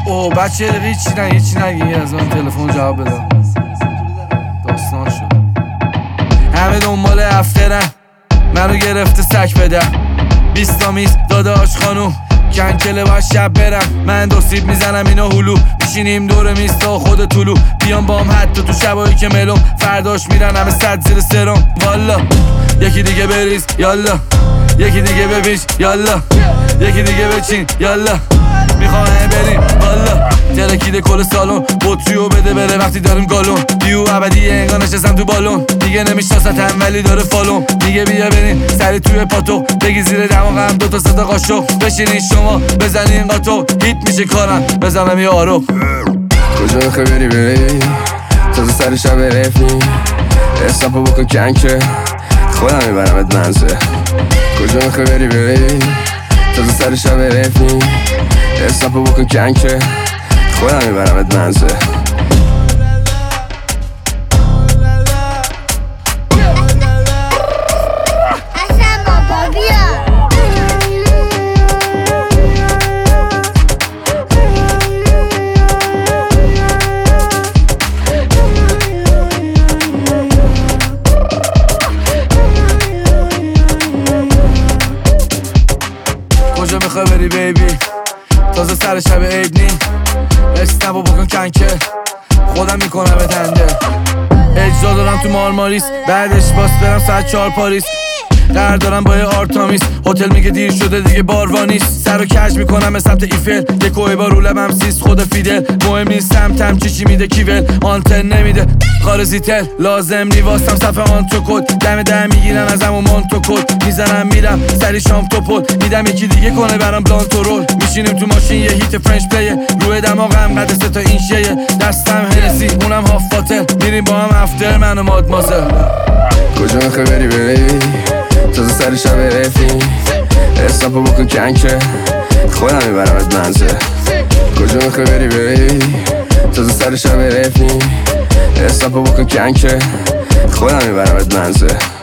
اوه بچه هیچی نگی از من تلفن جواب بدم. داستان شد همه دنبال افترن، منو گرفته سک بدم. 20 تا میز داداش خانوم کنکله باید شب برم. من دو سیب میزنم اینا هلو، میشینیم دور میز تا خود طولو. بیان بام حتی تو شبایی که ملوم، فرداش میرن همه صد زیر سرم. والا یکی دیگه بریز یالا، یکی دیگه بپیش یالا، یکی دیگه بچین یالا، میخوام بریم والا. ترکیده کل سالن بطریو بده بره وقتی داریم گالون. دیو ابدیه انگار نشستم تو بالون، دیگه نمیشناستم ولی داره فالون. دیگه بیا بریم سری توی پاتو، بگی زیر دماغم 2 تا 3 تا قاشق. بشینین شما بزنین قاطو، هیت میشه کارم بزنم یه آرو. کجا میخوای بری تازه سر شب رفی، اسنپو بکن کنکه خودم میبرمت منزه. کجا میخوای بری تازه سر شب رفی، اسنپو بکن کنکه خودم میبرمت منزه. کجا میخوای بری بیبی تازه سر شب عید نی، اسنپو بکن کنکه خودم میکنم تنده. اجرا دارم تو مارماریس، بعدش باس برم ساعت 4 پاریس. قرار دارم با یه آرتامیس، هتل میگه دیر شده دیگه باروانیست. سر و کج میکنم به سمت ایفل، یه کوه با رو لبم سیست خود فیدل. مهم نیست سمتم چی میده کیول، آنتن نمیده خارزیتل. لازم نیواستم صفحه آنتو کد، دم میگیرم ازم و مانتو کد. میزنم میرم سری شام تو پل، میدم یکی دیگه کنه برام بلانتو رول. میشینیم تو ماشین یه هیت فرنچ پلیه، روی دماغم قد 3 تا این شیه. دستم هنسی اونم هاف فاتل، میریم با هم افتر من و مادمازل. کجا میخوای بری تازه سر شب رفی، اسنپو بکن کنکه خودم میبرمت منزه. کجا میخوای بری تازه سر شب رفی، اسنپو بکن کنکه خودم میبرمت منزه.